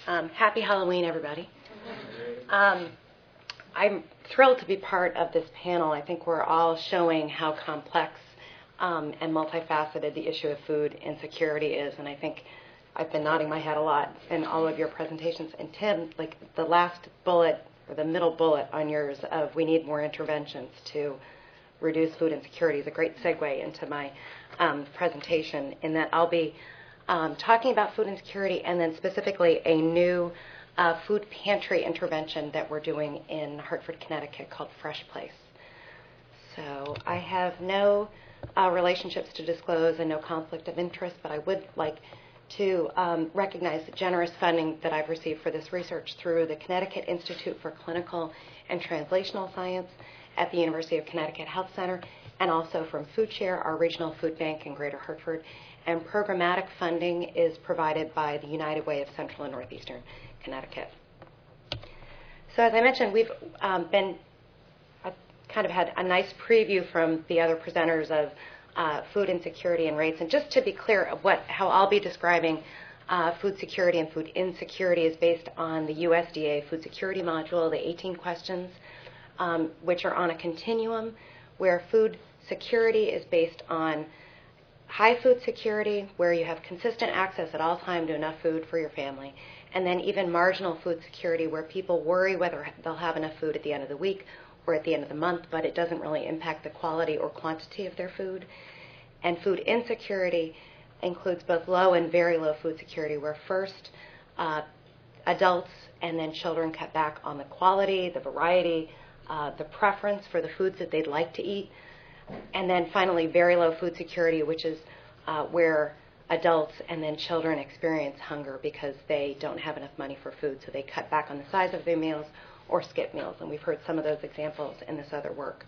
Happy Halloween, everybody. I'm thrilled to be part of this panel. I think we're all showing how complex and multifaceted the issue of food insecurity is, and I think I've been nodding my head a lot in all of your presentations. And Tim, like the last bullet, or the middle bullet on yours of we need more interventions to reduce food insecurity is a great segue into my presentation, in that I'll be talking about food insecurity and then specifically a new food pantry intervention that we're doing in Hartford, Connecticut called Fresh Place. So I have no relationships to disclose and no conflict of interest, but I would like to recognize the generous funding that I've received for this research through the Connecticut Institute for Clinical and Translational Science at the University of Connecticut Health Center, and also from FoodShare, our regional food bank in Greater Hartford. And programmatic funding is provided by the United Way of Central and Northeastern Connecticut. So as I mentioned, we've I've kind of had a nice preview from the other presenters of food insecurity and rates. And just to be clear of how I'll be describing food security and food insecurity is based on the USDA food security module, the 18 questions, which are on a continuum where food security is based on high food security, where you have consistent access at all times to enough food for your family, and then even marginal food security, where people worry whether they'll have enough food at the end of the week or at the end of the month, but it doesn't really impact the quality or quantity of their food. And food insecurity includes both low and very low food security, where first adults and then children cut back on the quality, the variety, the preference for the foods that they'd like to eat. And then finally, very low food security, which is where adults and then children experience hunger because they don't have enough money for food, so they cut back on the size of their meals or skip meals. And we've heard some of those examples in this other work.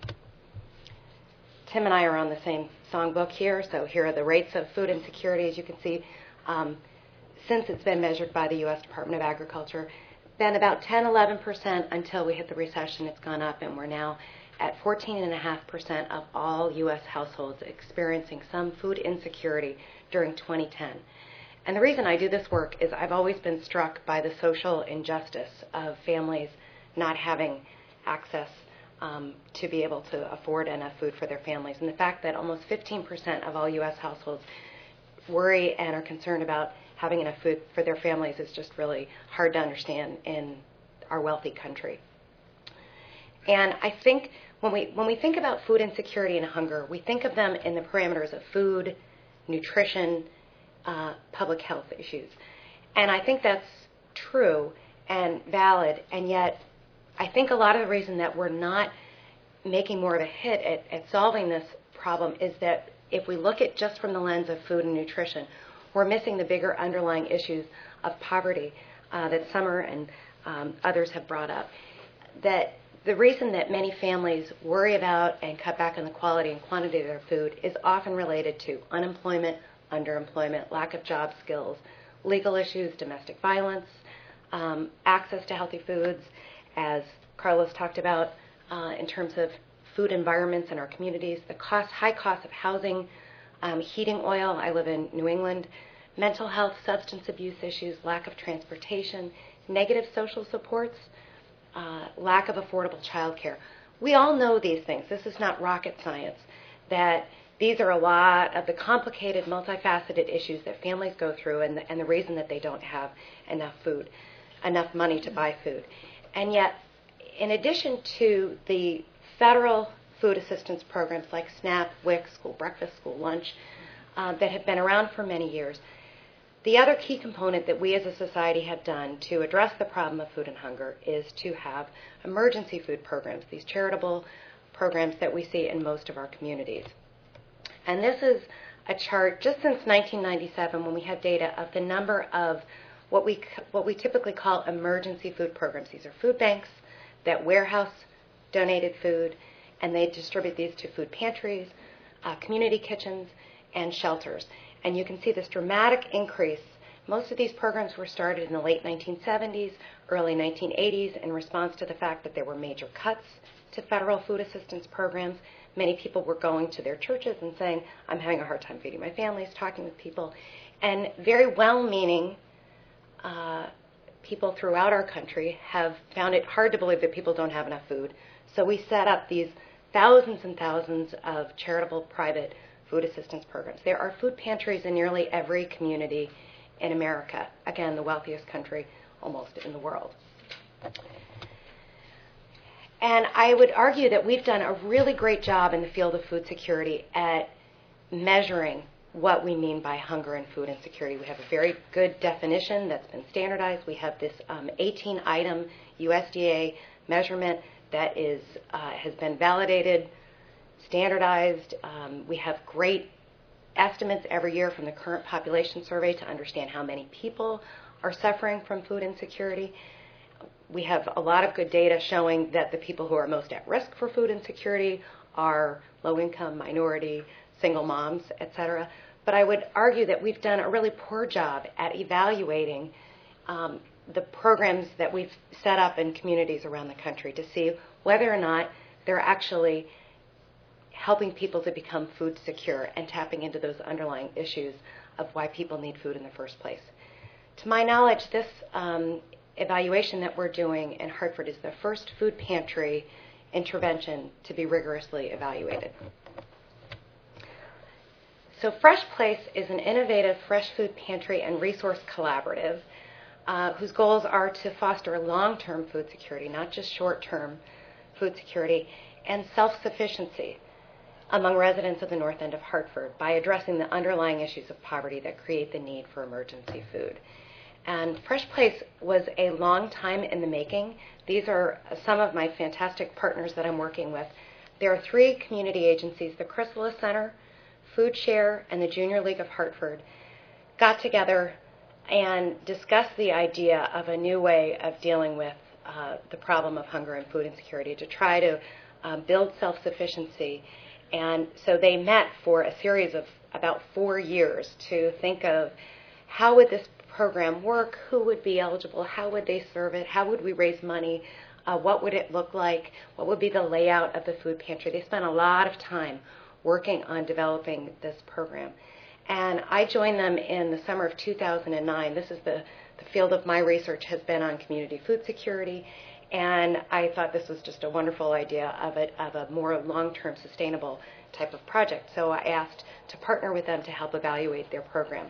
Tim and I are on the same songbook here, so here are the rates of food insecurity. As you can see, since it's been measured by the U.S. Department of Agriculture, been about 10-11% until we hit the recession. It's gone up, and we're now at 14.5% of all U.S. households experiencing some food insecurity during 2010. And the reason I do this work is I've always been struck by the social injustice of families not having access to be able to afford enough food for their families. And the fact that almost 15% of all U.S. households worry and are concerned about having enough food for their families is just really hard to understand in our wealthy country. And I think when we think about food insecurity and hunger, we think of them in the parameters of food, nutrition, public health issues. And I think that's true and valid, and yet I think a lot of the reason that we're not making more of a hit at solving this problem is that if we look at just from the lens of food and nutrition, we're missing the bigger underlying issues of poverty that Summer and others have brought up. That the reason that many families worry about and cut back on the quality and quantity of their food is often related to unemployment, underemployment, lack of job skills, legal issues, domestic violence, access to healthy foods, as Carlos talked about in terms of food environments in our communities, the high cost of housing, heating oil. I live in New England. Mental health, substance abuse issues, lack of transportation, negative social supports, lack of affordable childcare. We all know these things. This is not rocket science, that these are a lot of the complicated, multifaceted issues that families go through and the reason that they don't have enough food, enough money to buy food. And yet, in addition to the federal food assistance programs like SNAP, WIC, school breakfast, school lunch, that have been around for many years, the other key component that we as a society have done to address the problem of food and hunger is to have emergency food programs, these charitable programs that we see in most of our communities. And this is a chart just since 1997 when we have data of the number of what we typically call emergency food programs. These are food banks that warehouse donated food, and they distribute these to food pantries, community kitchens, and shelters. And you can see this dramatic increase. Most of these programs were started in the late 1970s, early 1980s in response to the fact that there were major cuts to federal food assistance programs. Many people were going to their churches and saying, I'm having a hard time feeding my families, talking with people. And very well-meaning people throughout our country have found it hard to believe that people don't have enough food. So we set up these thousands and thousands of charitable private food assistance programs. There are food pantries in nearly every community in America. Again, the wealthiest country almost in the world. And I would argue that we've done a really great job in the field of food security at measuring what we mean by hunger and food insecurity. We have a very good definition that's been standardized. We have this 18-item USDA measurement that has been validated, standardized. We have great estimates every year from the current population survey to understand how many people are suffering from food insecurity. We have a lot of good data showing that the people who are most at risk for food insecurity are low-income, minority, single moms, etc. But I would argue that we've done a really poor job at evaluating the programs that we've set up in communities around the country to see whether or not they're actually helping people to become food secure and tapping into those underlying issues of why people need food in the first place. To my knowledge, this evaluation that we're doing in Hartford is the first food pantry intervention to be rigorously evaluated. So Fresh Place is an innovative fresh food pantry and resource collaborative whose goals are to foster long-term food security, not just short-term food security, and self-sufficiency among residents of the North End of Hartford by addressing the underlying issues of poverty that create the need for emergency food. And Fresh Place was a long time in the making. These are some of my fantastic partners that I'm working with. There are 3 community agencies, the Chrysalis Center, Food Share, and the Junior League of Hartford, got together and discussed the idea of a new way of dealing with the problem of hunger and food insecurity to try to build self-sufficiency. And so they met for a series of about 4 years to think of how would this program work, who would be eligible, how would they serve it, how would we raise money, what would it look like, what would be the layout of the food pantry. They spent a lot of time working on developing this program. And I joined them in the summer of 2009. This is the field of my research has been on community food security, and I thought this was just a wonderful idea of a more long-term sustainable type of project. So I asked to partner with them to help evaluate their program.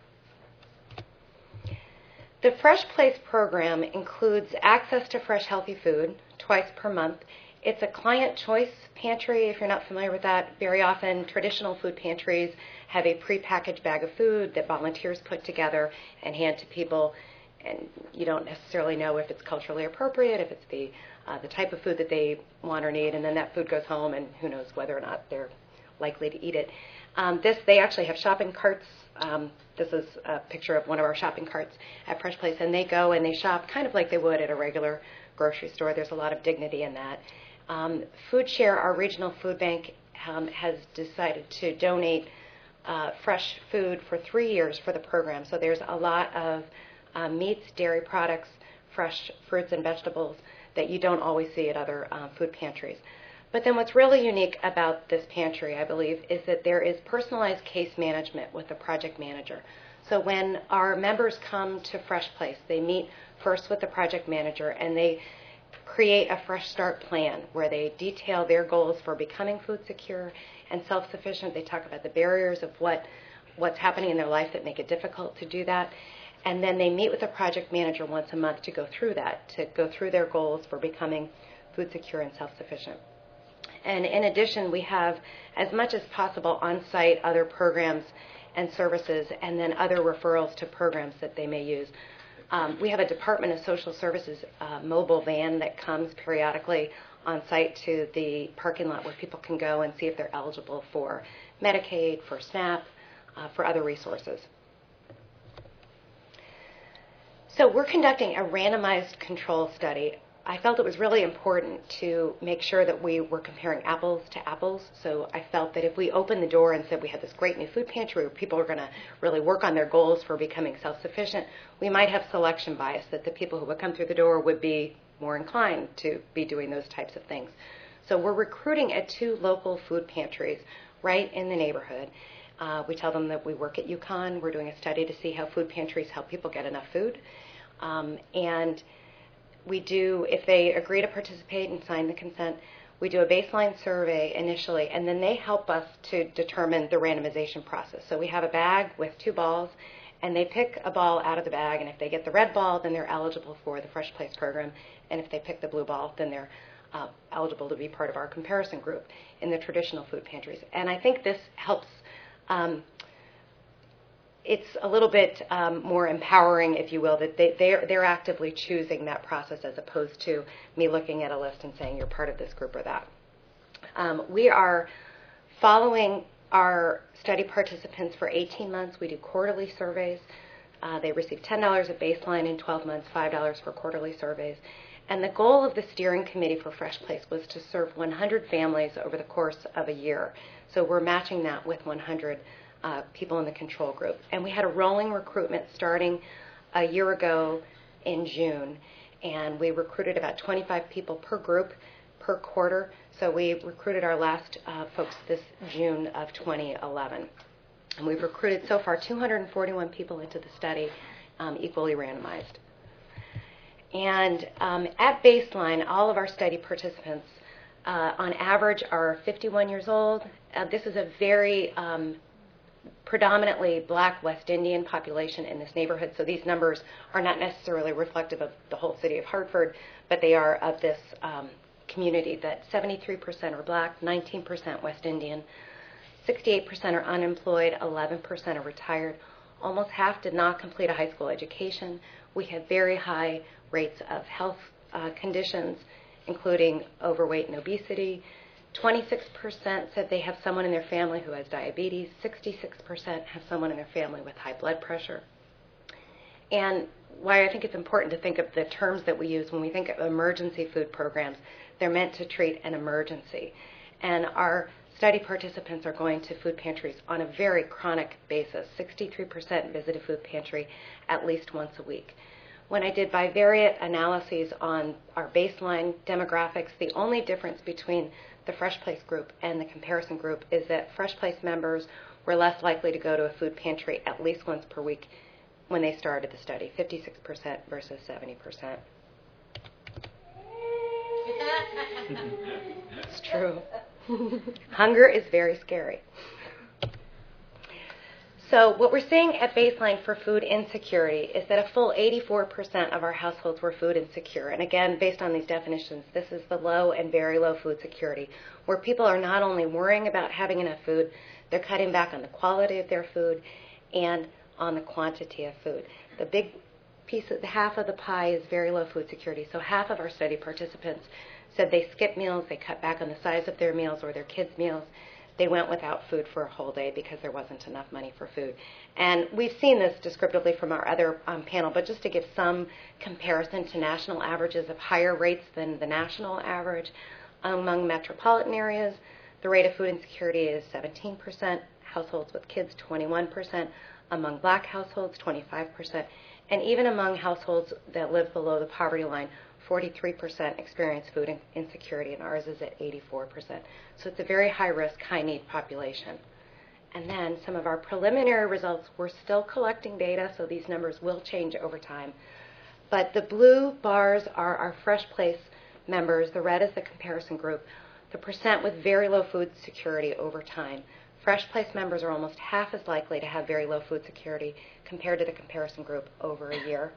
The Fresh Place program includes access to fresh, healthy food twice per month. It's a client choice pantry, if you're not familiar with that. Very often, traditional food pantries have a prepackaged bag of food that volunteers put together and hand to people, and you don't necessarily know if it's culturally appropriate, if it's the type of food that they want or need, and then that food goes home, and who knows whether or not they're likely to eat it. They actually have shopping carts. This is a picture of one of our shopping carts at Fresh Place, and they go and they shop kind of like they would at a regular grocery store. There's a lot of dignity in that. Food Share, our regional food bank, has decided to donate fresh food for 3 years for the program. So there's a lot of meats, dairy products, fresh fruits and vegetables that you don't always see at other food pantries. But then what's really unique about this pantry, I believe, is that there is personalized case management with the project manager. So when our members come to Fresh Place, they meet first with the project manager and they create a fresh start plan where they detail their goals for becoming food secure and self-sufficient. They talk about the barriers of what's happening in their life that make it difficult to do that. And then they meet with the project manager once a month to go through that, to go through their goals for becoming food secure and self-sufficient. And in addition, we have, as much as possible, on-site other programs and services, and then other referrals to programs that they may use. We have a Department of Social Services mobile van that comes periodically on site to the parking lot where people can go and see if they're eligible for Medicaid, for SNAP, for other resources. So we're conducting a randomized control study. I felt it was really important to make sure that we were comparing apples to apples. So I felt that if we opened the door and said we had this great new food pantry where people are going to really work on their goals for becoming self-sufficient, we might have selection bias, that the people who would come through the door would be more inclined to be doing those types of things. So we're recruiting at 2 local food pantries right in the neighborhood. We tell them that we work at UConn. We're doing a study to see how food pantries help people get enough food. And we do, if they agree to participate and sign the consent, we do a baseline survey initially, and then they help us to determine the randomization process. So we have a bag with 2 balls, and they pick a ball out of the bag, and if they get the red ball, then they're eligible for the Fresh Place program, and if they pick the blue ball, then they're eligible to be part of our comparison group in the traditional food pantries. And I think this helps. It's a little bit more empowering, if you will, that they're actively choosing that process as opposed to me looking at a list and saying you're part of this group or that. We are following our study participants for 18 months. We do quarterly surveys. They receive $10 at baseline in 12 months, $5 for quarterly surveys. And the goal of the steering committee for Fresh Place was to serve 100 families over the course of a year. So we're matching that with 100 people in the control group. And we had a rolling recruitment starting a year ago in June. And we recruited about 25 people per group per quarter. So we recruited our last folks this June of 2011. And we've recruited so far 241 people into the study, equally randomized. And at baseline, all of our study participants, on average, are 51 years old. This is a very predominantly Black West Indian population in this neighborhood, so these numbers are not necessarily reflective of the whole city of Hartford, but they are of this community that 73% are Black, 19% West Indian, 68% are unemployed, 11% are retired. Almost half did not complete a high school education. We have very high rates of health conditions, including overweight and obesity. 26% said they have someone in their family who has diabetes. 66% have someone in their family with high blood pressure. And why I think it's important to think of the terms that we use when we think of emergency food programs, they're meant to treat an emergency. And our study participants are going to food pantries on a very chronic basis. 63% visit a food pantry at least once a week. When I did bivariate analyses on our baseline demographics, the only difference between the Fresh Place group and the comparison group is that Fresh Place members were less likely to go to a food pantry at least once per week when they started the study, 56% versus 70%. It's true. Hunger is very scary. So what we're seeing at baseline for food insecurity is that a full 84% of our households were food insecure. And again, based on these definitions, this is the low and very low food security, where people are not only worrying about having enough food, they're cutting back on the quality of their food and on the quantity of food. The big piece, half of the pie is very low food security. So half of our study participants said they skipped meals, they cut back on the size of their meals or their kids' meals. They went without food for a whole day because there wasn't enough money for food. And we've seen this descriptively from our other panel, but just to give some comparison to national averages of higher rates than the national average, among metropolitan areas, the rate of food insecurity is 17%, households with kids 21%, among Black households 25%, and even among households that live below the poverty line, 43% experience food insecurity, and ours is at 84%. So it's a very high-risk, high-need population. And then some of our preliminary results, we're still collecting data, so these numbers will change over time. But the blue bars are our Fresh Place members. The red is the comparison group. The percent with very low food security over time. Fresh Place members are almost half as likely to have very low food security compared to the comparison group over a year.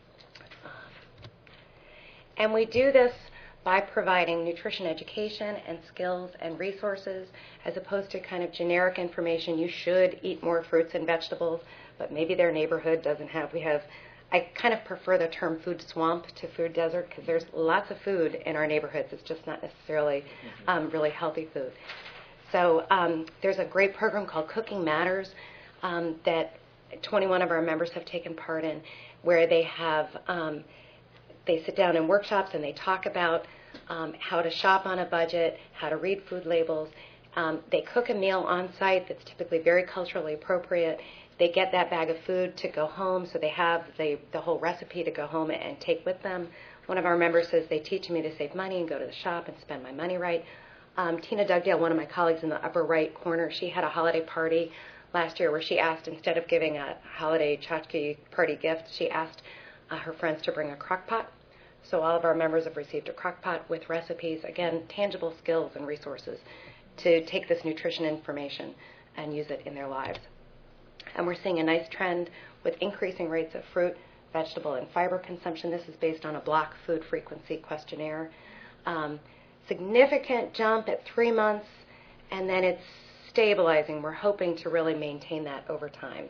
And we do this by providing nutrition education and skills and resources as opposed to kind of generic information. You should eat more fruits and vegetables, but maybe their neighborhood doesn't have. I kind of prefer the term food swamp to food desert because there's lots of food in our neighborhoods. It's just not necessarily really healthy food. So there's a great program called Cooking Matters that 21 of our members have taken part in, where they have they sit down in workshops and they talk about how to shop on a budget, how to read food labels. They cook a meal on site that's typically very culturally appropriate. They get that bag of food to go home, so they have the whole recipe to go home and take with them. One of our members says they teach me to save money and go to the shop and spend my money right. Tina Dugdale, one of my colleagues in the upper right corner, she had a holiday party last year where she asked, instead of giving a holiday tchotchke party gift, she asked her friends to bring a crock pot. So all of our members have received a crock pot with recipes, again, tangible skills and resources to take this nutrition information and use it in their lives. And we're seeing a nice trend with increasing rates of fruit, vegetable, and fiber consumption. This is based on a block food frequency questionnaire. Significant jump at 3 months, and then it's stabilizing. We're hoping to really maintain that over time.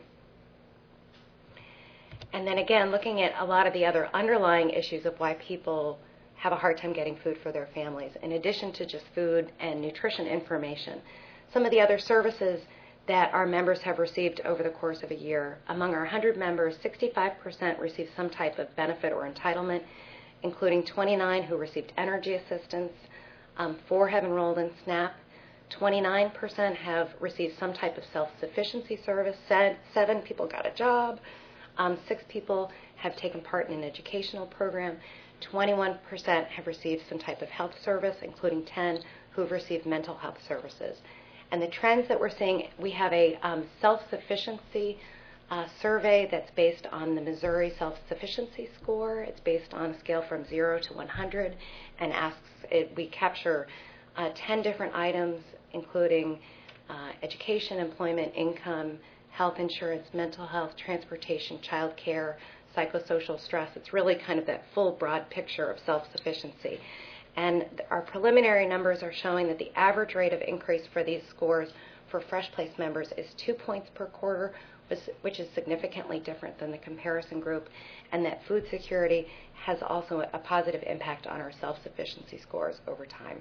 And then again, looking at a lot of the other underlying issues of why people have a hard time getting food for their families, in addition to just food and nutrition information. Some of the other services that our members have received over the course of a year. Among our 100 members, 65% received some type of benefit or entitlement, including 29 who received energy assistance, 4 have enrolled in SNAP, 29% have received some type of self-sufficiency service, 7 people got a job, 6 people have taken part in an educational program, 21% have received some type of health service, including 10 who have received mental health services. And the trends that we're seeing, we have a self-sufficiency survey that's based on the Missouri Self-Sufficiency Score. It's based on a scale from 0 to 100 and we capture 10 different items, including education, employment, income, health insurance, mental health, transportation, child care, psychosocial stress. It's really kind of that full broad picture of self-sufficiency. And our preliminary numbers are showing that the average rate of increase for these scores for Fresh Place members is 2 points per quarter, which is significantly different than the comparison group, and that food security has also a positive impact on our self-sufficiency scores over time.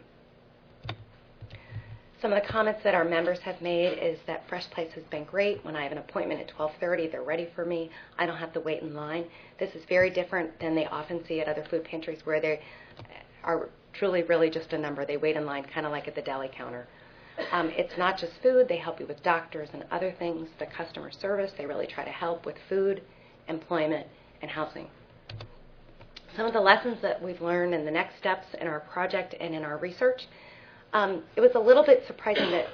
Some of the comments that our members have made is that Fresh Place has been great. When I have an appointment at 12:30, they're ready for me. I don't have to wait in line. This is very different than they often see at other food pantries where they are truly really just a number. They wait in line kind of like at the deli counter. It's not just food. They help you with doctors and other things. The customer service, they really try to help with food, employment, and housing. Some of the lessons that we've learned and the next steps in our project and in our research, it was a little bit surprising that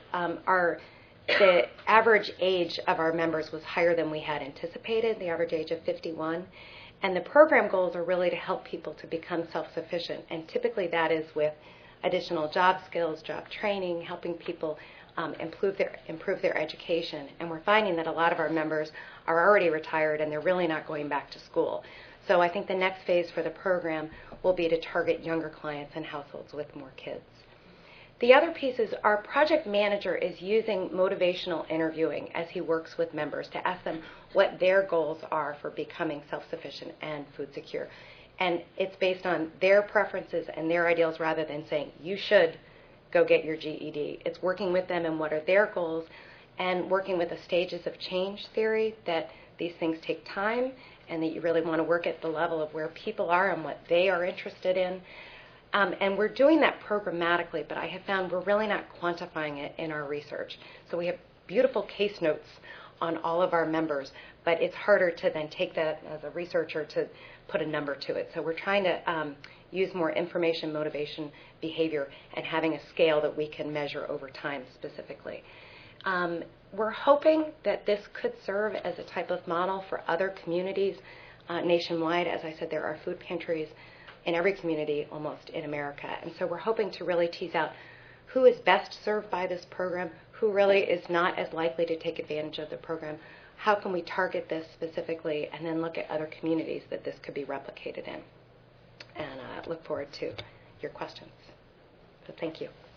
the average age of our members was higher than we had anticipated, the average age of 51. And the program goals are really to help people to become self-sufficient. And typically that is with additional job skills, job training, helping people improve their education. And we're finding that a lot of our members are already retired and they're really not going back to school. So I think the next phase for the program will be to target younger clients and households with more kids. The other piece is our project manager is using motivational interviewing as he works with members to ask them what their goals are for becoming self-sufficient and food secure. And it's based on their preferences and their ideals rather than saying, you should go get your GED. It's working with them and what are their goals and working with the stages of change theory, that these things take time and that you really want to work at the level of where people are and what they are interested in. And we're doing that programmatically, but I have found we're really not quantifying it in our research. So we have beautiful case notes on all of our members, but it's harder to then take that as a researcher to put a number to it. So we're trying to use more information, motivation, behavior, and having a scale that we can measure over time specifically. We're hoping that this could serve as a type of model for other communities nationwide. As I said, there are food pantries in every community almost in America. And so we're hoping to really tease out who is best served by this program, who really is not as likely to take advantage of the program. How can we target this specifically and then look at other communities that this could be replicated in? And I look forward to your questions. So thank you.